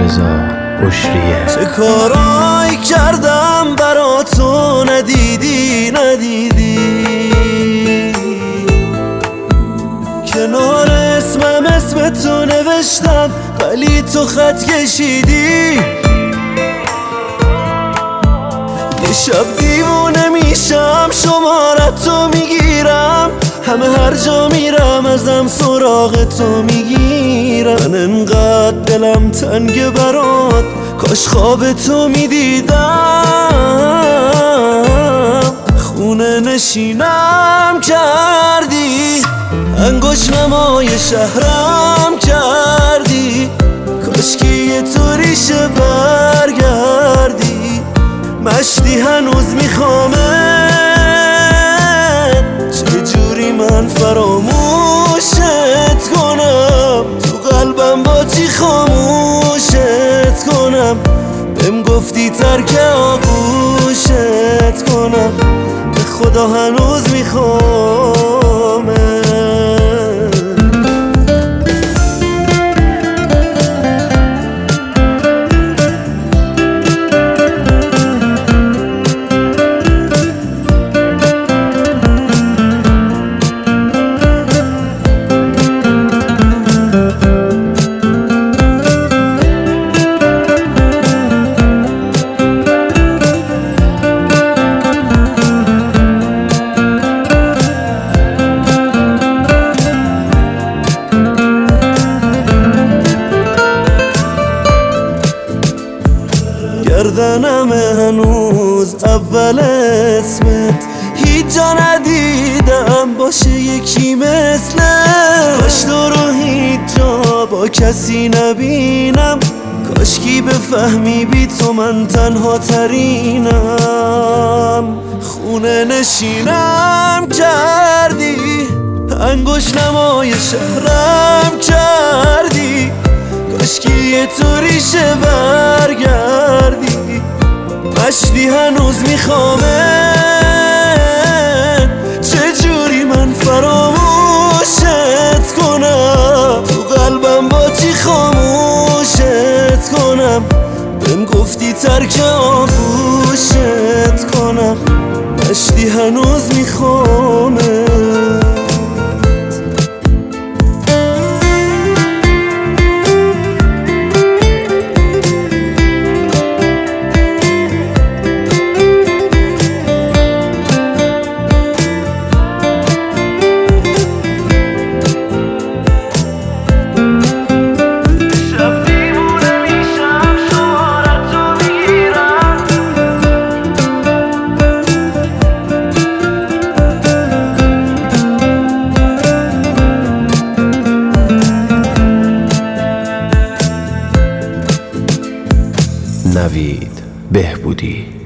رضا بشریه. چه کارایی کردم برا تو ندیدی کنار اسمم اسم تو نوشتم ولی تو خط کشیدی. یه شب دیوونه میشم شمارتو میگیرم، همه هر جا میرم ازم سراغ تو میگیرم. من انقدر دلم تنگ برات کاش خواب تو میدیدم. خونه نشینم کردی، انگوش نمای شهرم کردی. کاش که یه طوریشه برگردی، مشتی هنوز میخوامت. چجوری من فراموشت کنم، تو قلبم با چی خاموشت کنم. بهم گفتی ترک آغوشت کنم، به خدا هنوز میخوامت. گردنم هنوز اول اسمت، هیچ جا ندیدم باشه یکی مثلت. کاش تو رو هیچ جا با کسی نبینم، کاشکی بفهمی بی تو من تنها ترینم. خونه نشینم کردی، انگوش نمای شهرم کردی. کاشکی یه طوریشه برگردی، مشتی هنوز میخوامت. چجوری من فراموشت کنم، تو قلبم با چی خاموشت کنم. بهم گفتی ترک آغوشت کنم، مشتی هنوز میخوامت. نوید بهبودی.